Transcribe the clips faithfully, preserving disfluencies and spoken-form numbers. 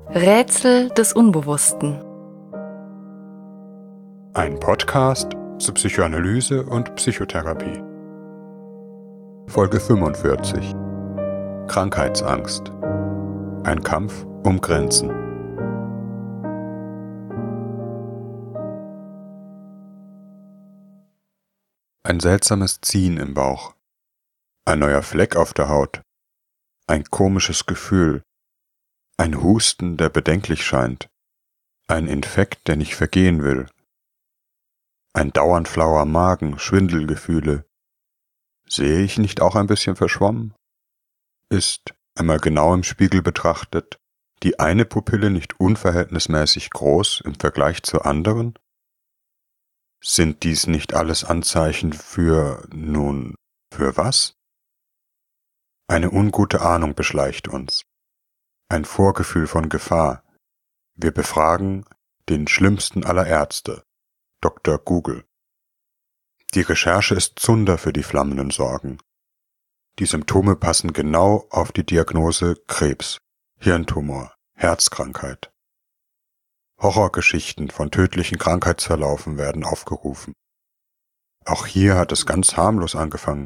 Rätsel des Unbewussten. Ein Podcast zu Psychoanalyse und Psychotherapie. Folge fünfundvierzig. Krankheitsangst. Ein Kampf um Grenzen. Ein seltsames Ziehen im Bauch. Ein neuer Fleck auf der Haut. Ein komisches Gefühl. Ein Husten, der bedenklich scheint. Ein Infekt, der nicht vergehen will. Ein dauernd flauer Magen, Schwindelgefühle. Sehe ich nicht auch ein bisschen verschwommen? Ist, einmal genau im Spiegel betrachtet, die eine Pupille nicht unverhältnismäßig groß im Vergleich zur anderen? Sind dies nicht alles Anzeichen für, nun, für was? Eine ungute Ahnung beschleicht uns. Ein Vorgefühl von Gefahr. Wir befragen den schlimmsten aller Ärzte, Doktor Google. Die Recherche ist Zunder für die flammenden Sorgen. Die Symptome passen genau auf die Diagnose Krebs, Hirntumor, Herzkrankheit. Horrorgeschichten von tödlichen Krankheitsverlaufen werden aufgerufen. Auch hier hat es ganz harmlos angefangen.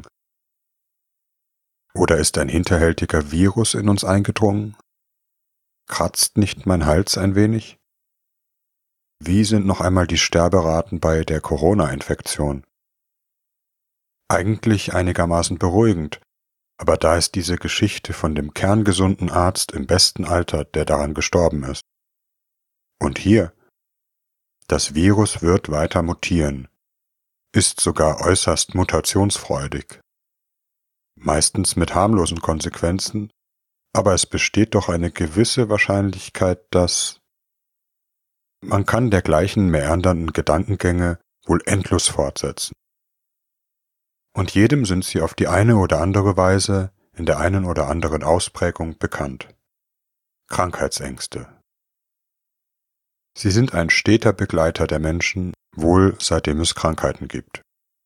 Oder ist ein hinterhältiger Virus in uns eingedrungen? Kratzt nicht mein Hals ein wenig? Wie sind noch einmal die Sterberaten bei der Corona-Infektion? Eigentlich einigermaßen beruhigend, aber da ist diese Geschichte von dem kerngesunden Arzt im besten Alter, der daran gestorben ist. Und hier? Das Virus wird weiter mutieren, ist sogar äußerst mutationsfreudig. Meistens mit harmlosen Konsequenzen, aber es besteht doch eine gewisse Wahrscheinlichkeit, dass man kann dergleichen mäandernden Gedankengänge wohl endlos fortsetzen. Und jedem sind sie auf die eine oder andere Weise, in der einen oder anderen Ausprägung bekannt. Krankheitsängste. Sie sind ein steter Begleiter der Menschen, wohl seitdem es Krankheiten gibt.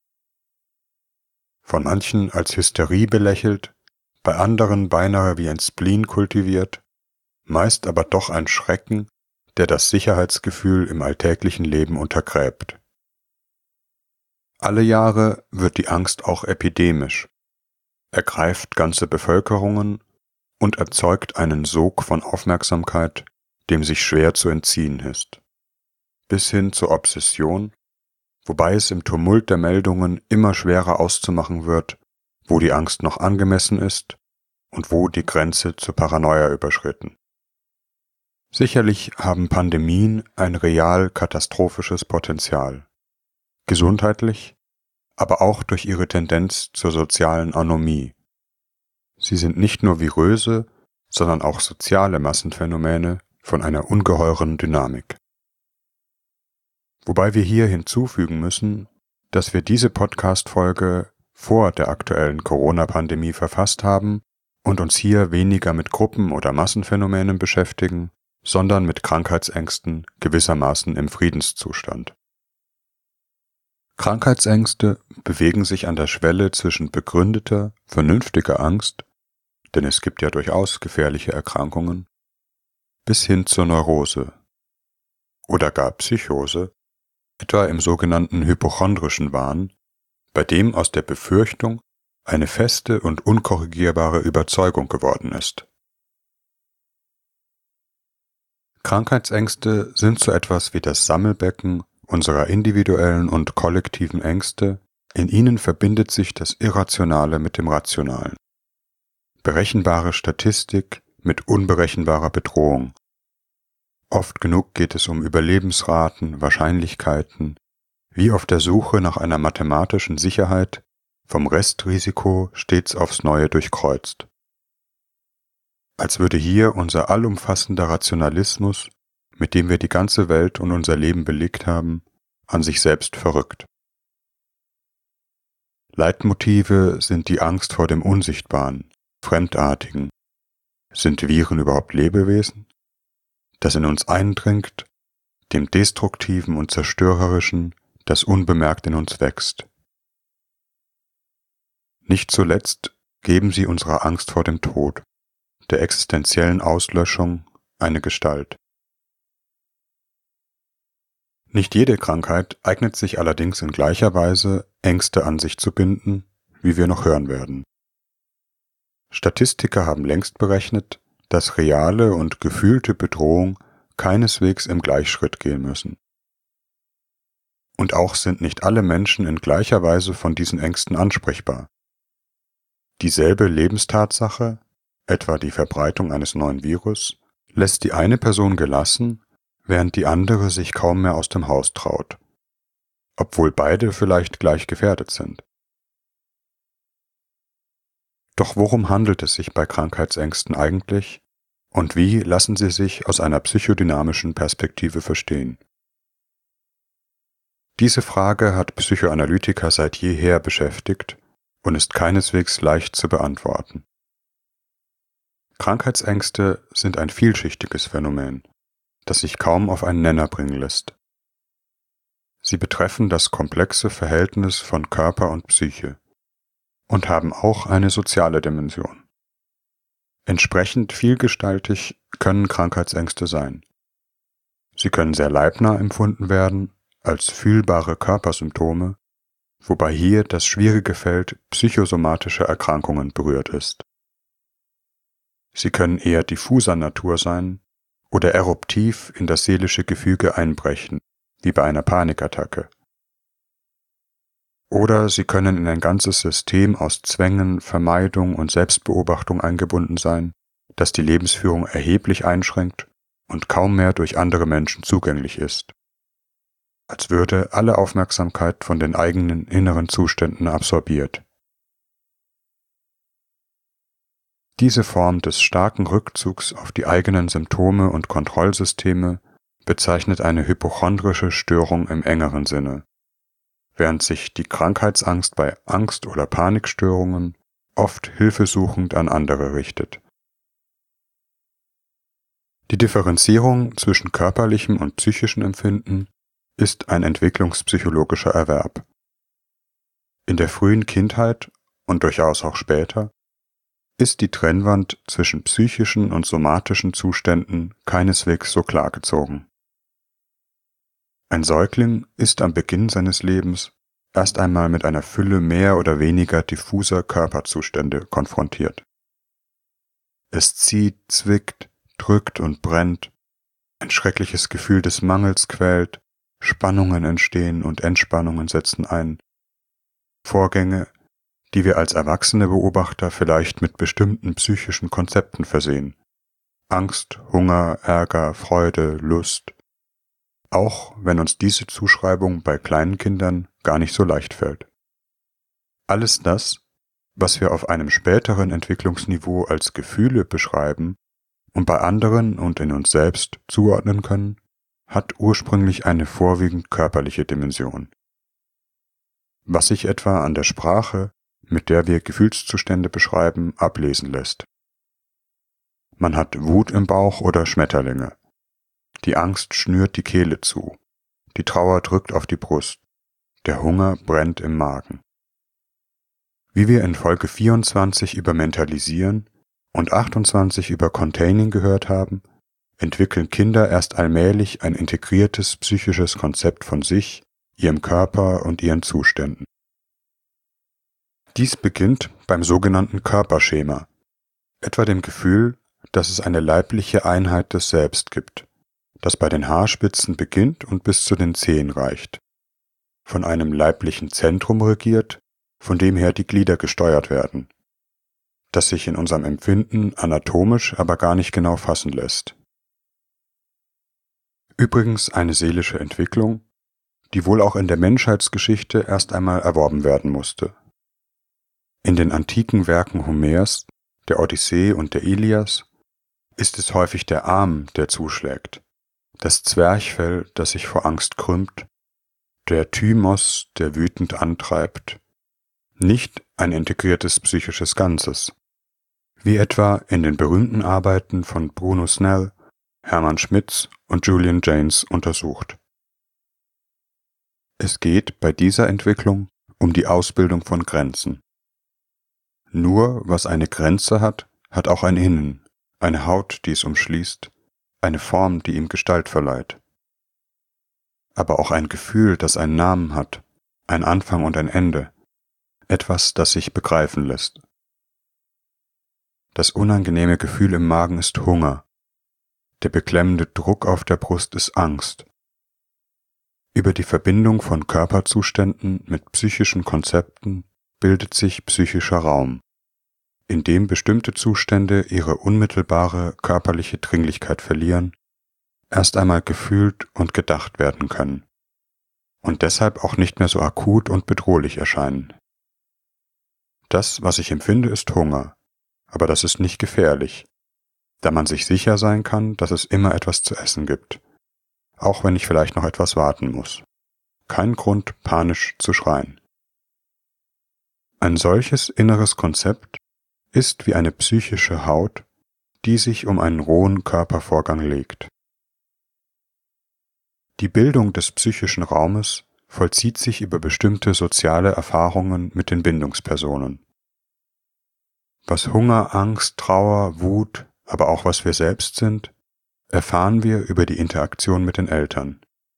Von manchen als Hysterie belächelt, bei anderen beinahe wie ein Spleen kultiviert, meist aber doch ein Schrecken, der das Sicherheitsgefühl im alltäglichen Leben untergräbt. Alle Jahre wird die Angst auch epidemisch, ergreift ganze Bevölkerungen und erzeugt einen Sog von Aufmerksamkeit, dem sich schwer zu entziehen ist, bis hin zur Obsession, wobei es im Tumult der Meldungen immer schwerer auszumachen wird, wo die Angst noch angemessen ist und wo die Grenze zur Paranoia überschritten. Sicherlich haben Pandemien ein real katastrophisches Potenzial, gesundheitlich, aber auch durch ihre Tendenz zur sozialen Anomie. Sie sind nicht nur viröse, sondern auch soziale Massenphänomene von einer ungeheuren Dynamik. Wobei wir hier hinzufügen müssen, dass wir diese Podcast-Folge vor der aktuellen Corona-Pandemie verfasst haben und uns hier weniger mit Gruppen- oder Massenphänomenen beschäftigen, sondern mit Krankheitsängsten gewissermaßen im Friedenszustand. Krankheitsängste bewegen sich an der Schwelle zwischen begründeter, vernünftiger Angst, denn es gibt ja durchaus gefährliche Erkrankungen, bis hin zur Neurose oder gar Psychose, etwa im sogenannten hypochondrischen Wahn, bei dem aus der Befürchtung eine feste und unkorrigierbare Überzeugung geworden ist. Krankheitsängste sind so etwas wie das Sammelbecken unserer individuellen und kollektiven Ängste, in ihnen verbindet sich das Irrationale mit dem Rationalen. Berechenbare Statistik mit unberechenbarer Bedrohung. Oft genug geht es um Überlebensraten, Wahrscheinlichkeiten, wie auf der Suche nach einer mathematischen Sicherheit, vom Restrisiko stets aufs Neue durchkreuzt. Als würde hier unser allumfassender Rationalismus, mit dem wir die ganze Welt und unser Leben belegt haben, an sich selbst verrückt. Leitmotive sind die Angst vor dem Unsichtbaren, Fremdartigen. Sind Viren überhaupt Lebewesen? Das in uns eindringt, dem Destruktiven und Zerstörerischen, das unbemerkt in uns wächst. Nicht zuletzt geben sie unserer Angst vor dem Tod, der existenziellen Auslöschung, eine Gestalt. Nicht jede Krankheit eignet sich allerdings in gleicher Weise, Ängste an sich zu binden, wie wir noch hören werden. Statistiker haben längst berechnet, dass reale und gefühlte Bedrohung keineswegs im Gleichschritt gehen müssen. Und auch sind nicht alle Menschen in gleicher Weise von diesen Ängsten ansprechbar. Dieselbe Lebenstatsache, etwa die Verbreitung eines neuen Virus, lässt die eine Person gelassen, während die andere sich kaum mehr aus dem Haus traut, obwohl beide vielleicht gleich gefährdet sind. Doch worum handelt es sich bei Krankheitsängsten eigentlich und wie lassen sie sich aus einer psychodynamischen Perspektive verstehen? Diese Frage hat Psychoanalytiker seit jeher beschäftigt und ist keineswegs leicht zu beantworten. Krankheitsängste sind ein vielschichtiges Phänomen, das sich kaum auf einen Nenner bringen lässt. Sie betreffen das komplexe Verhältnis von Körper und Psyche und haben auch eine soziale Dimension. Entsprechend vielgestaltig können Krankheitsängste sein. Sie können sehr leibnah empfunden werden, als fühlbare Körpersymptome, wobei hier das schwierige Feld psychosomatischer Erkrankungen berührt ist. Sie können eher diffuser Natur sein oder eruptiv in das seelische Gefüge einbrechen, wie bei einer Panikattacke. Oder sie können in ein ganzes System aus Zwängen, Vermeidung und Selbstbeobachtung eingebunden sein, das die Lebensführung erheblich einschränkt und kaum mehr durch andere Menschen zugänglich ist, als würde alle Aufmerksamkeit von den eigenen inneren Zuständen absorbiert. Diese Form des starken Rückzugs auf die eigenen Symptome und Kontrollsysteme bezeichnet eine hypochondrische Störung im engeren Sinne, während sich die Krankheitsangst bei Angst- oder Panikstörungen oft hilfesuchend an andere richtet. Die Differenzierung zwischen körperlichem und psychischem Empfinden ist ein entwicklungspsychologischer Erwerb. In der frühen Kindheit und durchaus auch später ist die Trennwand zwischen psychischen und somatischen Zuständen keineswegs so klar gezogen. Ein Säugling ist am Beginn seines Lebens erst einmal mit einer Fülle mehr oder weniger diffuser Körperzustände konfrontiert. Es zieht, zwickt, drückt und brennt, ein schreckliches Gefühl des Mangels quält, Spannungen entstehen und Entspannungen setzen ein. Vorgänge, die wir als erwachsene Beobachter vielleicht mit bestimmten psychischen Konzepten versehen. Angst, Hunger, Ärger, Freude, Lust. Auch wenn uns diese Zuschreibung bei kleinen Kindern gar nicht so leicht fällt. Alles das, was wir auf einem späteren Entwicklungsniveau als Gefühle beschreiben und bei anderen und in uns selbst zuordnen können, hat ursprünglich eine vorwiegend körperliche Dimension. Was sich etwa an der Sprache, mit der wir Gefühlszustände beschreiben, ablesen lässt. Man hat Wut im Bauch oder Schmetterlinge. Die Angst schnürt die Kehle zu. Die Trauer drückt auf die Brust. Der Hunger brennt im Magen. Wie wir in Folge vierundzwanzig über Mentalisieren und achtundzwanzig über Containing gehört haben, entwickeln Kinder erst allmählich ein integriertes psychisches Konzept von sich, ihrem Körper und ihren Zuständen. Dies beginnt beim sogenannten Körperschema, etwa dem Gefühl, dass es eine leibliche Einheit des Selbst gibt, das bei den Haarspitzen beginnt und bis zu den Zehen reicht, von einem leiblichen Zentrum regiert, von dem her die Glieder gesteuert werden, das sich in unserem Empfinden anatomisch aber gar nicht genau fassen lässt. Übrigens eine seelische Entwicklung, die wohl auch in der Menschheitsgeschichte erst einmal erworben werden musste. In den antiken Werken Homers, der Odyssee und der Ilias, ist es häufig der Arm, der zuschlägt, das Zwerchfell, das sich vor Angst krümmt, der Thymos, der wütend antreibt, nicht ein integriertes psychisches Ganzes, wie etwa in den berühmten Arbeiten von Bruno Snell, Hermann Schmitz und Julian Jaynes untersucht. Es geht bei dieser Entwicklung um die Ausbildung von Grenzen. Nur was eine Grenze hat, hat auch ein Innen, eine Haut, die es umschließt, eine Form, die ihm Gestalt verleiht. Aber auch ein Gefühl, das einen Namen hat, ein Anfang und ein Ende, etwas, das sich begreifen lässt. Das unangenehme Gefühl im Magen ist Hunger, der beklemmende Druck auf der Brust ist Angst. Über die Verbindung von Körperzuständen mit psychischen Konzepten bildet sich psychischer Raum, in dem bestimmte Zustände ihre unmittelbare körperliche Dringlichkeit verlieren, erst einmal gefühlt und gedacht werden können und deshalb auch nicht mehr so akut und bedrohlich erscheinen. Das, was ich empfinde, ist Hunger, aber das ist nicht gefährlich, da man sich sicher sein kann, dass es immer etwas zu essen gibt, auch wenn ich vielleicht noch etwas warten muss. Kein Grund, panisch zu schreien. Ein solches inneres Konzept ist wie eine psychische Haut, die sich um einen rohen Körpervorgang legt. Die Bildung des psychischen Raumes vollzieht sich über bestimmte soziale Erfahrungen mit den Bindungspersonen. Was Hunger, Angst, Trauer, Wut, aber auch was wir selbst sind, erfahren wir über die Interaktion mit den Eltern.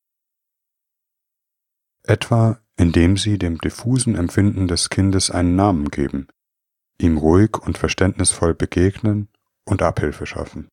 Etwa indem sie dem diffusen Empfinden des Kindes einen Namen geben, ihm ruhig und verständnisvoll begegnen und Abhilfe schaffen.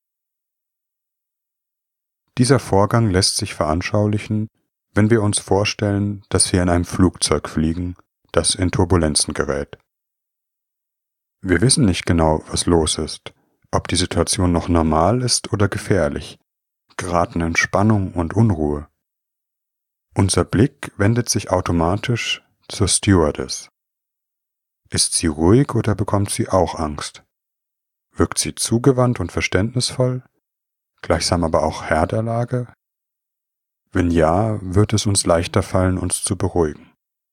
Dieser Vorgang lässt sich veranschaulichen, wenn wir uns vorstellen, dass wir in einem Flugzeug fliegen, das in Turbulenzen gerät. Wir wissen nicht genau, was los ist, ob die Situation noch normal ist oder gefährlich, geraten in Spannung und Unruhe. Unser Blick wendet sich automatisch zur Stewardess. Ist sie ruhig oder bekommt sie auch Angst? Wirkt sie zugewandt und verständnisvoll, gleichsam aber auch Herr der Lage? Wenn ja, wird es uns leichter fallen, uns zu beruhigen.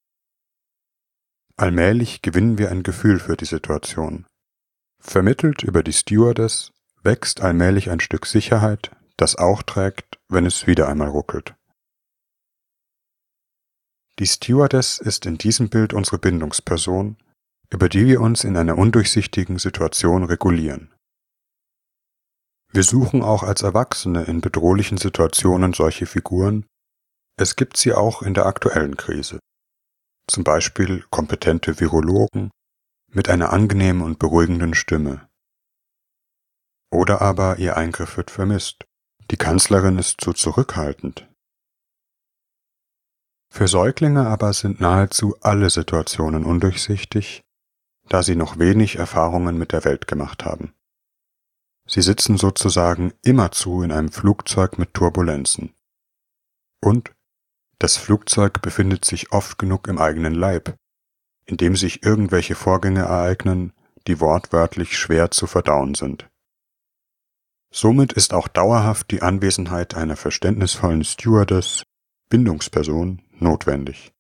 Allmählich gewinnen wir ein Gefühl für die Situation. Vermittelt über die Stewardess wächst allmählich ein Stück Sicherheit, das auch trägt, wenn es wieder einmal ruckelt. Die Stewardess ist in diesem Bild unsere Bindungsperson, über die wir uns in einer undurchsichtigen Situation regulieren. Wir suchen auch als Erwachsene in bedrohlichen Situationen solche Figuren, es gibt sie auch in der aktuellen Krise. Zum Beispiel kompetente Virologen mit einer angenehmen und beruhigenden Stimme. Oder aber ihr Eingriff wird vermisst. Die Kanzlerin ist zu zurückhaltend. Für Säuglinge aber sind nahezu alle Situationen undurchsichtig, da sie noch wenig Erfahrungen mit der Welt gemacht haben. Sie sitzen sozusagen immerzu in einem Flugzeug mit Turbulenzen. Und das Flugzeug befindet sich oft genug im eigenen Leib, in dem sich irgendwelche Vorgänge ereignen, die wortwörtlich schwer zu verdauen sind. Somit ist auch dauerhaft die Anwesenheit einer verständnisvollen Stewardess, Bindungsperson, notwendig.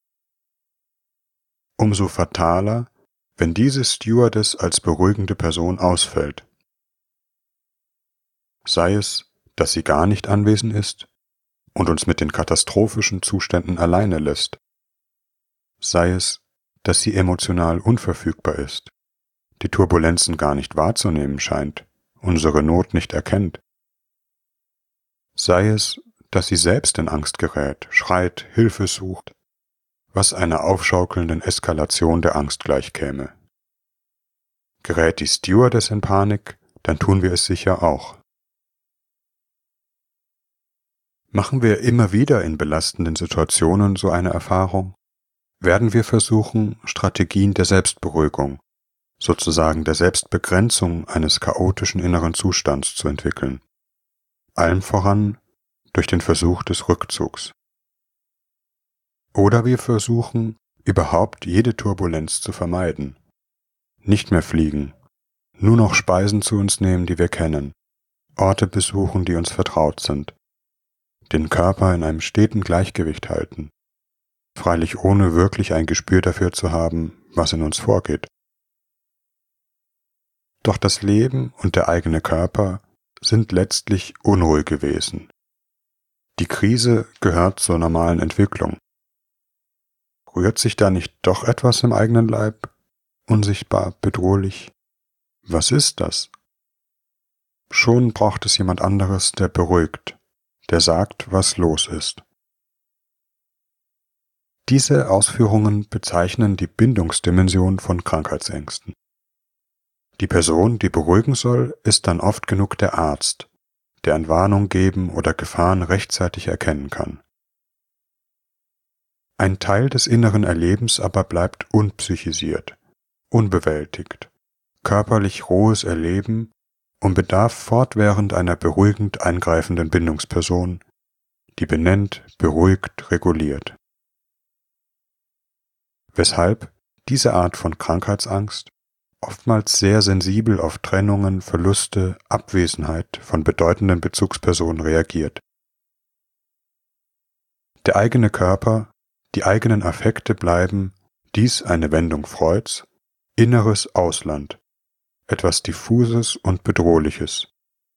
Umso fataler, wenn diese Stewardess als beruhigende Person ausfällt. Sei es, dass sie gar nicht anwesend ist und uns mit den katastrophischen Zuständen alleine lässt. Sei es, dass sie emotional unverfügbar ist, die Turbulenzen gar nicht wahrzunehmen scheint, unsere Not nicht erkennt. Sei es, dass sie selbst in Angst gerät, schreit, Hilfe sucht, was einer aufschaukelnden Eskalation der Angst gleichkäme. Gerät die Stewardess in Panik, dann tun wir es sicher auch. Machen wir immer wieder in belastenden Situationen so eine Erfahrung, werden wir versuchen, Strategien der Selbstberuhigung, sozusagen der Selbstbegrenzung eines chaotischen inneren Zustands zu entwickeln. Allem voran durch den Versuch des Rückzugs. Oder wir versuchen, überhaupt jede Turbulenz zu vermeiden. Nicht mehr fliegen, nur noch Speisen zu uns nehmen, die wir kennen, Orte besuchen, die uns vertraut sind, den Körper in einem steten Gleichgewicht halten, freilich ohne wirklich ein Gespür dafür zu haben, was in uns vorgeht. Doch das Leben und der eigene Körper sind letztlich unruhige Wesen. Die Krise gehört zur normalen Entwicklung. Rührt sich da nicht doch etwas im eigenen Leib? Unsichtbar, bedrohlich? Was ist das? Schon braucht es jemand anderes, der beruhigt, der sagt, was los ist. Diese Ausführungen bezeichnen die Bindungsdimension von Krankheitsängsten. Die Person, die beruhigen soll, ist dann oft genug der Arzt, der an Warnung geben oder Gefahren rechtzeitig erkennen kann. Ein Teil des inneren Erlebens aber bleibt unpsychisiert, unbewältigt, körperlich rohes Erleben und bedarf fortwährend einer beruhigend eingreifenden Bindungsperson, die benennt, beruhigt, reguliert. Weshalb diese Art von Krankheitsangst oftmals sehr sensibel auf Trennungen, Verluste, Abwesenheit von bedeutenden Bezugspersonen reagiert. Der eigene Körper, die eigenen Affekte bleiben, dies eine Wendung Freuds, inneres Ausland, etwas Diffuses und Bedrohliches.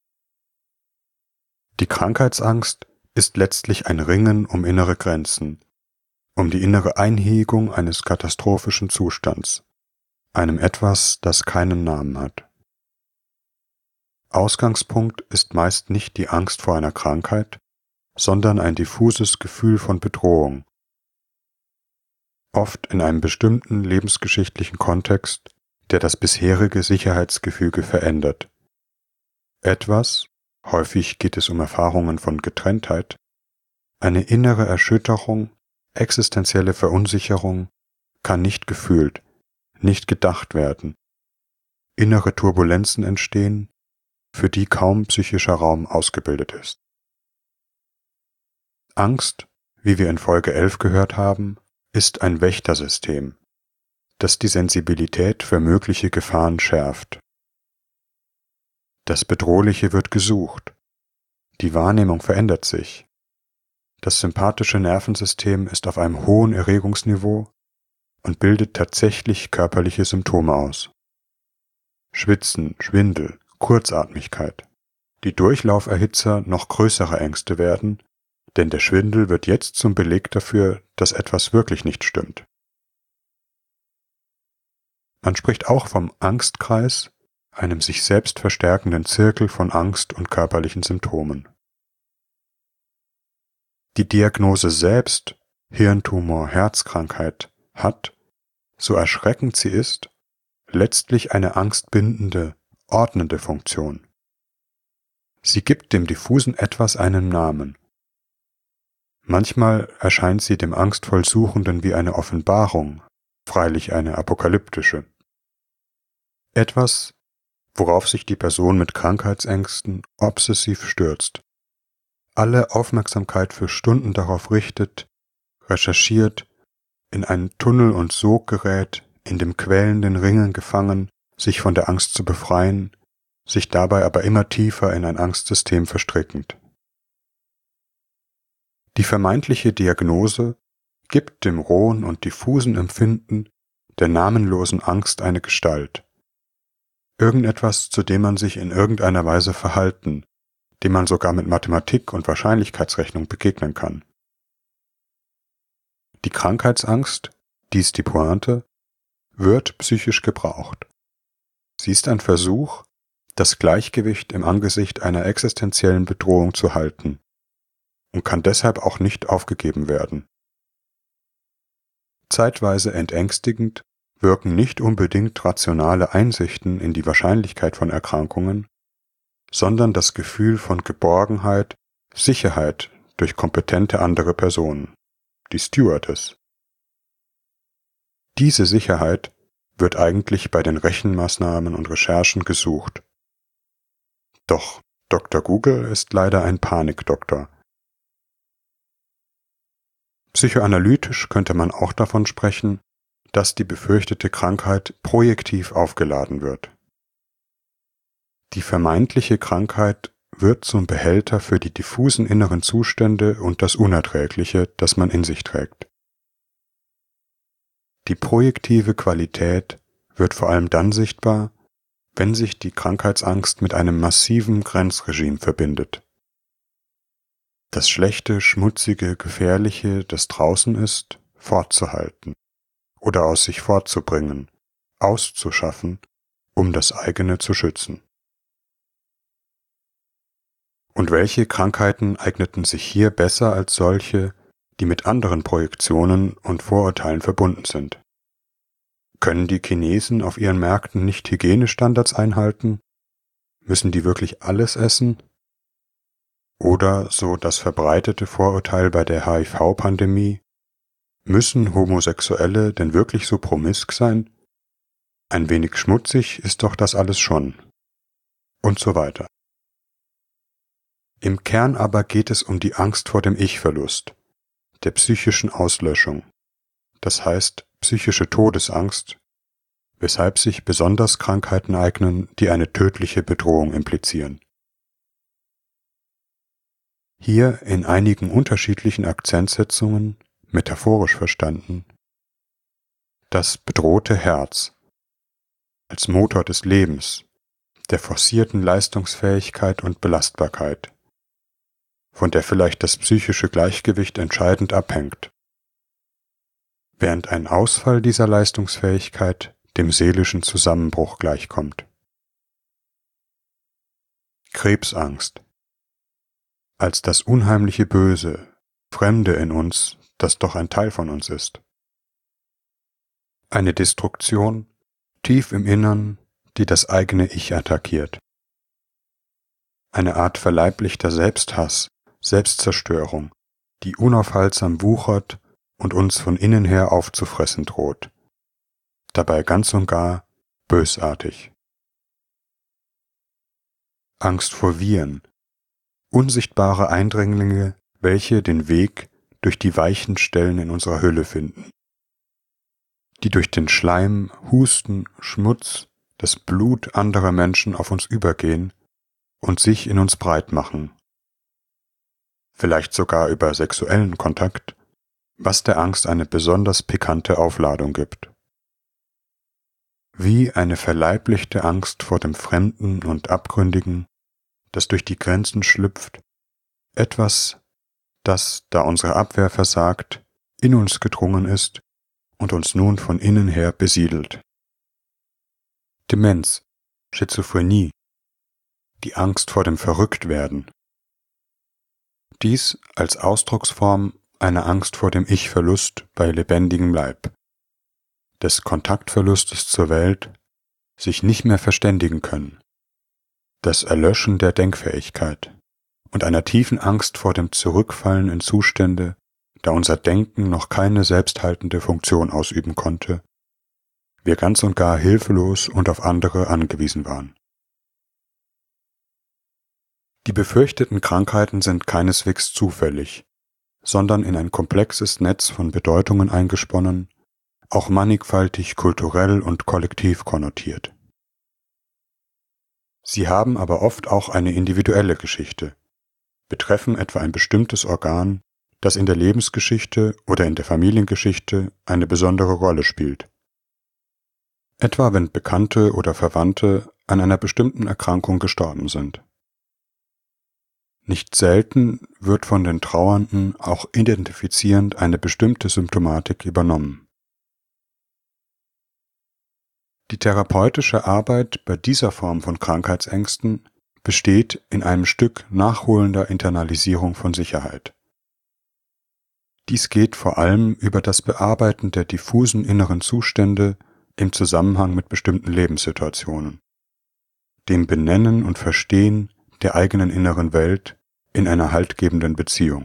Die Krankheitsangst ist letztlich ein Ringen um innere Grenzen, um die innere Einhegung eines katastrophischen Zustands, einem Etwas, das keinen Namen hat. Ausgangspunkt ist meist nicht die Angst vor einer Krankheit, sondern ein diffuses Gefühl von Bedrohung, oft in einem bestimmten lebensgeschichtlichen Kontext, der das bisherige Sicherheitsgefüge verändert. Etwas, häufig geht es um Erfahrungen von Getrenntheit, eine innere Erschütterung, existenzielle Verunsicherung kann nicht gefühlt, nicht gedacht werden. Innere Turbulenzen entstehen, für die kaum psychischer Raum ausgebildet ist. Angst, wie wir in Folge elf gehört haben, ist ein Wächtersystem, das die Sensibilität für mögliche Gefahren schärft. Das Bedrohliche wird gesucht, die Wahrnehmung verändert sich. Das sympathische Nervensystem ist auf einem hohen Erregungsniveau und bildet tatsächlich körperliche Symptome aus. Schwitzen, Schwindel, Kurzatmigkeit. Die Durchlauferhitzer noch größere Ängste werden, denn der Schwindel wird jetzt zum Beleg dafür, dass etwas wirklich nicht stimmt. Man spricht auch vom Angstkreis, einem sich selbst verstärkenden Zirkel von Angst und körperlichen Symptomen. Die Diagnose selbst, Hirntumor, Herzkrankheit, hat, so erschreckend sie ist, letztlich eine angstbindende, ordnende Funktion. Sie gibt dem diffusen Etwas einen Namen. Manchmal erscheint sie dem angstvoll Suchenden wie eine Offenbarung, freilich eine apokalyptische. Etwas, worauf sich die Person mit Krankheitsängsten obsessiv stürzt, alle Aufmerksamkeit für Stunden darauf richtet, recherchiert, in einen Tunnel und Sog gerät, in dem quälenden Ringen gefangen, sich von der Angst zu befreien, sich dabei aber immer tiefer in ein Angstsystem verstrickend. Die vermeintliche Diagnose gibt dem rohen und diffusen Empfinden der namenlosen Angst eine Gestalt. Irgendetwas, zu dem man sich in irgendeiner Weise verhalten, dem man sogar mit Mathematik und Wahrscheinlichkeitsrechnung begegnen kann. Die Krankheitsangst, dies die Pointe, wird psychisch gebraucht. Sie ist ein Versuch, das Gleichgewicht im Angesicht einer existenziellen Bedrohung zu halten und kann deshalb auch nicht aufgegeben werden. Zeitweise entängstigend wirken nicht unbedingt rationale Einsichten in die Wahrscheinlichkeit von Erkrankungen, sondern das Gefühl von Geborgenheit, Sicherheit durch kompetente andere Personen, die Stewardess. Diese Sicherheit wird eigentlich bei den Rechenmaßnahmen und Recherchen gesucht. Doch Doktor Google ist leider ein Panikdoktor. Psychoanalytisch könnte man auch davon sprechen, dass die befürchtete Krankheit projektiv aufgeladen wird. Die vermeintliche Krankheit wird zum Behälter für die diffusen inneren Zustände und das Unerträgliche, das man in sich trägt. Die projektive Qualität wird vor allem dann sichtbar, wenn sich die Krankheitsangst mit einem massiven Grenzregime verbindet. Das Schlechte, Schmutzige, Gefährliche, das draußen ist, fortzuhalten oder aus sich fortzubringen, auszuschaffen, um das eigene zu schützen. Und welche Krankheiten eigneten sich hier besser als solche, die mit anderen Projektionen und Vorurteilen verbunden sind? Können die Chinesen auf ihren Märkten nicht Hygienestandards einhalten? Müssen die wirklich alles essen? Oder so das verbreitete Vorurteil bei der H I V-Pandemie: Müssen Homosexuelle denn wirklich so promisk sein? Ein wenig schmutzig ist doch das alles schon. Und so weiter. Im Kern aber geht es um die Angst vor dem Ich-Verlust, der psychischen Auslöschung, das heißt psychische Todesangst, weshalb sich besonders Krankheiten eignen, die eine tödliche Bedrohung implizieren. Hier in einigen unterschiedlichen Akzentsetzungen, metaphorisch verstanden: Das bedrohte Herz als Motor des Lebens, der forcierten Leistungsfähigkeit und Belastbarkeit, von der vielleicht das psychische Gleichgewicht entscheidend abhängt, während ein Ausfall dieser Leistungsfähigkeit dem seelischen Zusammenbruch gleichkommt. Krebsangst als das unheimliche Böse, Fremde in uns, das doch ein Teil von uns ist. Eine Destruktion tief im Innern, die das eigene Ich attackiert. Eine Art verleiblichter Selbsthass, Selbstzerstörung, die unaufhaltsam wuchert und uns von innen her aufzufressen droht, dabei ganz und gar bösartig. Angst vor Viren, unsichtbare Eindringlinge, welche den Weg durch die weichen Stellen in unserer Hülle finden, die durch den Schleim, Husten, Schmutz, das Blut anderer Menschen auf uns übergehen und sich in uns breit machen, vielleicht sogar über sexuellen Kontakt, was der Angst eine besonders pikante Aufladung gibt. Wie eine verleiblichte Angst vor dem Fremden und Abgründigen, das durch die Grenzen schlüpft, etwas, das, da unsere Abwehr versagt, in uns gedrungen ist und uns nun von innen her besiedelt. Demenz, Schizophrenie, die Angst vor dem Verrücktwerden. Dies als Ausdrucksform einer Angst vor dem Ich-Verlust bei lebendigem Leib, des Kontaktverlustes zur Welt, sich nicht mehr verständigen können, das Erlöschen der Denkfähigkeit und einer tiefen Angst vor dem Zurückfallen in Zustände, da unser Denken noch keine selbsthaltende Funktion ausüben konnte, wir ganz und gar hilflos und auf andere angewiesen waren. Die befürchteten Krankheiten sind keineswegs zufällig, sondern in ein komplexes Netz von Bedeutungen eingesponnen, auch mannigfaltig kulturell und kollektiv konnotiert. Sie haben aber oft auch eine individuelle Geschichte, betreffen etwa ein bestimmtes Organ, das in der Lebensgeschichte oder in der Familiengeschichte eine besondere Rolle spielt. Etwa wenn Bekannte oder Verwandte an einer bestimmten Erkrankung gestorben sind. Nicht selten wird von den Trauernden auch identifizierend eine bestimmte Symptomatik übernommen. Die therapeutische Arbeit bei dieser Form von Krankheitsängsten besteht in einem Stück nachholender Internalisierung von Sicherheit. Dies geht vor allem über das Bearbeiten der diffusen inneren Zustände im Zusammenhang mit bestimmten Lebenssituationen, dem Benennen und Verstehen der eigenen inneren Welt in einer haltgebenden Beziehung.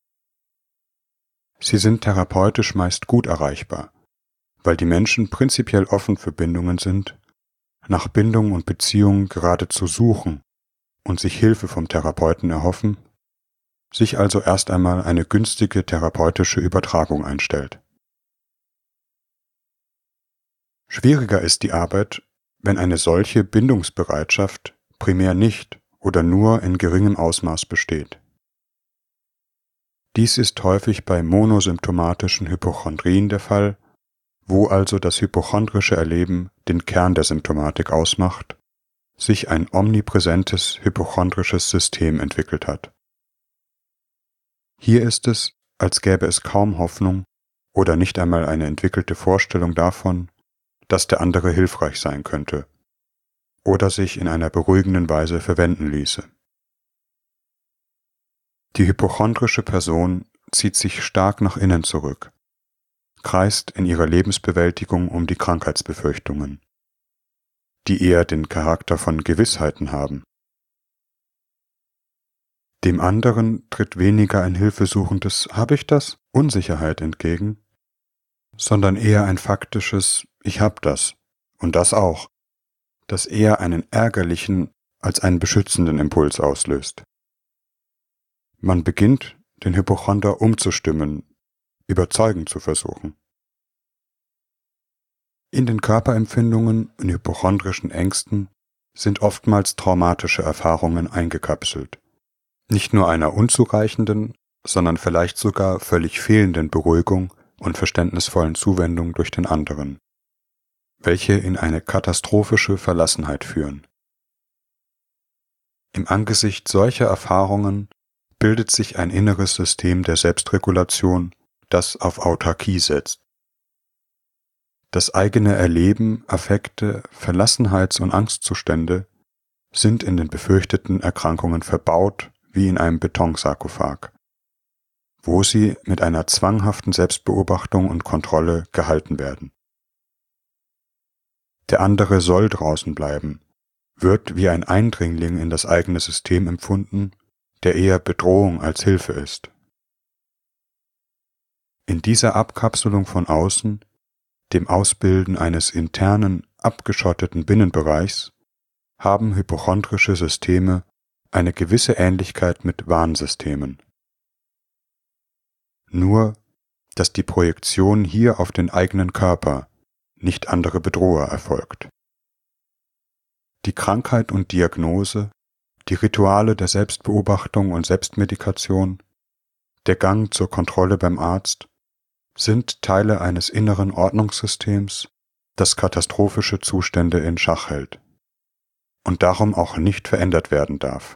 Sie sind therapeutisch meist gut erreichbar, weil die Menschen prinzipiell offen für Bindungen sind, nach Bindung und Beziehung geradezu suchen und sich Hilfe vom Therapeuten erhoffen, sich also erst einmal eine günstige therapeutische Übertragung einstellt. Schwieriger ist die Arbeit, wenn eine solche Bindungsbereitschaft primär nicht oder nur in geringem Ausmaß besteht. Dies ist häufig bei monosymptomatischen Hypochondrien der Fall, wo also das hypochondrische Erleben den Kern der Symptomatik ausmacht, sich ein omnipräsentes hypochondrisches System entwickelt hat. Hier ist es, als gäbe es kaum Hoffnung oder nicht einmal eine entwickelte Vorstellung davon, dass der andere hilfreich sein könnte oder sich in einer beruhigenden Weise verwenden ließe. Die hypochondrische Person zieht sich stark nach innen zurück, kreist in ihrer Lebensbewältigung um die Krankheitsbefürchtungen, die eher den Charakter von Gewissheiten haben. Dem anderen tritt weniger ein hilfesuchendes »Hab ich das?« Unsicherheit entgegen, sondern eher ein faktisches »Ich hab das« und das auch, das eher einen ärgerlichen als einen beschützenden Impuls auslöst. Man beginnt, den Hypochonder umzustimmen, überzeugend zu versuchen. In den Körperempfindungen und hypochondrischen Ängsten sind oftmals traumatische Erfahrungen eingekapselt, nicht nur einer unzureichenden, sondern vielleicht sogar völlig fehlenden Beruhigung und verständnisvollen Zuwendung durch den anderen, welche in eine katastrophische Verlassenheit führen. Im Angesicht solcher Erfahrungen bildet sich ein inneres System der Selbstregulation, das auf Autarkie setzt. Das eigene Erleben, Affekte, Verlassenheits- und Angstzustände sind in den befürchteten Erkrankungen verbaut wie in einem Betonsarkophag, wo sie mit einer zwanghaften Selbstbeobachtung und Kontrolle gehalten werden. Der andere soll draußen bleiben, wird wie ein Eindringling in das eigene System empfunden, der eher Bedrohung als Hilfe ist. In dieser Abkapselung von außen, dem Ausbilden eines internen, abgeschotteten Binnenbereichs, haben hypochondrische Systeme eine gewisse Ähnlichkeit mit Warnsystemen. Nur, dass die Projektion hier auf den eigenen Körper, nicht andere Bedroher erfolgt. Die Krankheit und Diagnose, die Rituale der Selbstbeobachtung und Selbstmedikation, der Gang zur Kontrolle beim Arzt sind Teile eines inneren Ordnungssystems, das katastrophische Zustände in Schach hält und darum auch nicht verändert werden darf.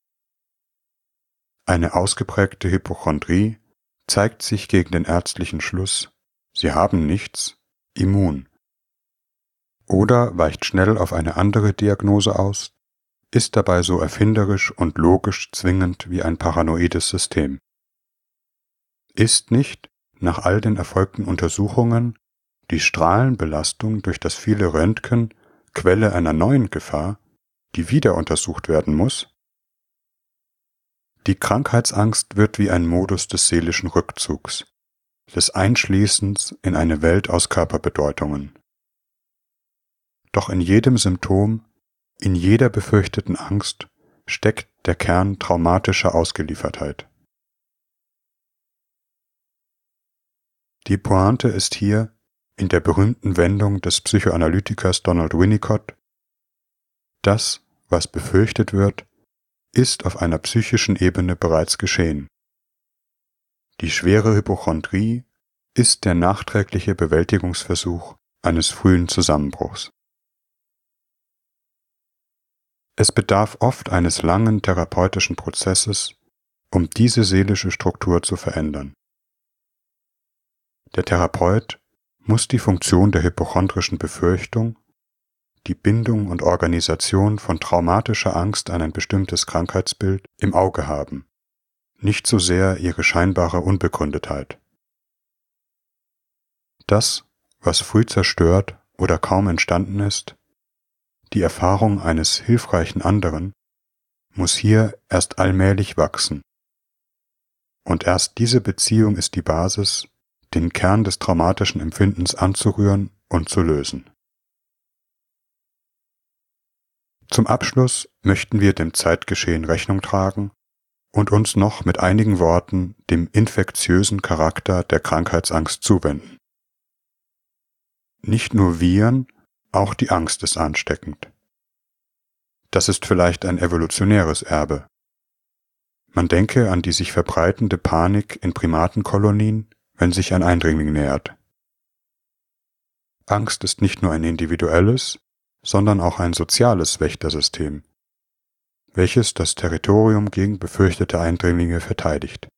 Eine ausgeprägte Hypochondrie zeigt sich gegen den ärztlichen Schluss, sie haben nichts, immun, oder weicht schnell auf eine andere Diagnose aus, ist dabei so erfinderisch und logisch zwingend wie ein paranoides System. Ist nicht, nach all den erfolgten Untersuchungen, die Strahlenbelastung durch das viele Röntgen Quelle einer neuen Gefahr, die wieder untersucht werden muss? Die Krankheitsangst wird wie ein Modus des seelischen Rückzugs, des Einschließens in eine Welt aus Körperbedeutungen. Doch in jedem Symptom, in jeder befürchteten Angst steckt der Kern traumatischer Ausgeliefertheit. Die Pointe ist hier, in der berühmten Wendung des Psychoanalytikers Donald Winnicott: Das, was befürchtet wird, ist auf einer psychischen Ebene bereits geschehen. Die schwere Hypochondrie ist der nachträgliche Bewältigungsversuch eines frühen Zusammenbruchs. Es bedarf oft eines langen therapeutischen Prozesses, um diese seelische Struktur zu verändern. Der Therapeut muss die Funktion der hypochondrischen Befürchtung, die Bindung und Organisation von traumatischer Angst an ein bestimmtes Krankheitsbild im Auge haben, nicht so sehr ihre scheinbare Unbegründetheit. Das, was früh zerstört oder kaum entstanden ist, die Erfahrung eines hilfreichen anderen, muss hier erst allmählich wachsen. Und erst diese Beziehung ist die Basis, den Kern des traumatischen Empfindens anzurühren und zu lösen. Zum Abschluss möchten wir dem Zeitgeschehen Rechnung tragen und uns noch mit einigen Worten dem infektiösen Charakter der Krankheitsangst zuwenden. Nicht nur Viren, auch die Angst ist ansteckend. Das ist vielleicht ein evolutionäres Erbe. Man denke an die sich verbreitende Panik in Primatenkolonien, wenn sich ein Eindringling nähert. Angst ist nicht nur ein individuelles, sondern auch ein soziales Wächtersystem, welches das Territorium gegen befürchtete Eindringlinge verteidigt.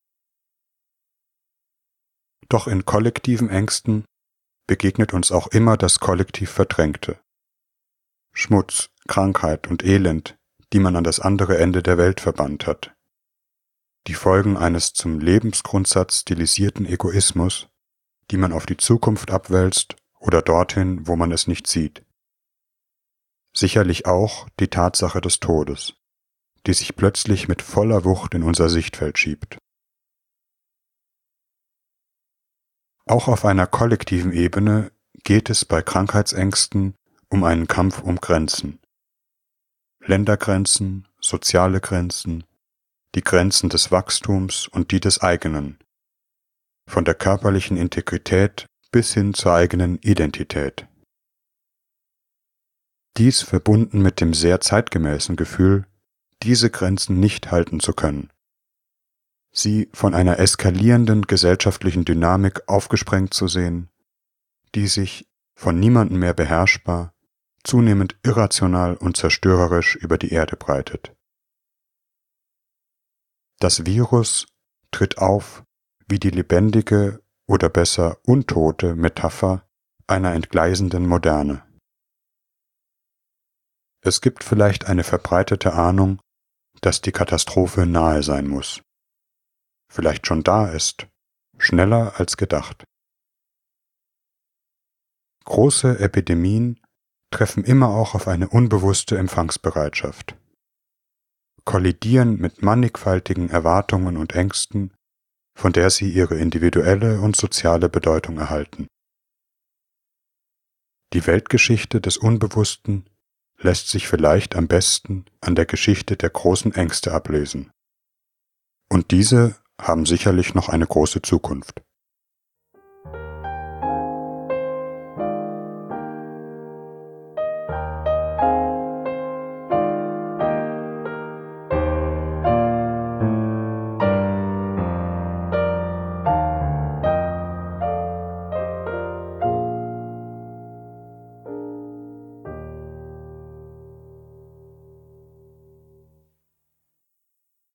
Doch in kollektiven Ängsten begegnet uns auch immer das kollektiv Verdrängte. Schmutz, Krankheit und Elend, die man an das andere Ende der Welt verbannt hat. Die die Folgen eines zum Lebensgrundsatz stilisierten Egoismus, die man auf die Zukunft abwälzt oder dorthin, wo man es nicht sieht. Sicherlich auch die Tatsache des Todes, die sich plötzlich mit voller Wucht in unser Sichtfeld schiebt. Auch auf einer kollektiven Ebene geht es bei Krankheitsängsten um einen Kampf um Grenzen. Ländergrenzen, soziale Grenzen, die Grenzen des Wachstums und die des eigenen, von der körperlichen Integrität bis hin zur eigenen Identität. Dies verbunden mit dem sehr zeitgemäßen Gefühl, diese Grenzen nicht halten zu können. Sie von einer eskalierenden gesellschaftlichen Dynamik aufgesprengt zu sehen, die sich, von niemandem mehr beherrschbar, zunehmend irrational und zerstörerisch über die Erde breitet. Das Virus tritt auf wie die lebendige oder besser untote Metapher einer entgleisenden Moderne. Es gibt vielleicht eine verbreitete Ahnung, dass die Katastrophe nahe sein muss. Vielleicht schon da ist, schneller als gedacht. Große Epidemien treffen immer auch auf eine unbewusste Empfangsbereitschaft, kollidieren mit mannigfaltigen Erwartungen und Ängsten, von der sie ihre individuelle und soziale Bedeutung erhalten. Die Weltgeschichte des Unbewussten lässt sich vielleicht am besten an der Geschichte der großen Ängste ablesen. Und diese haben sicherlich noch eine große Zukunft.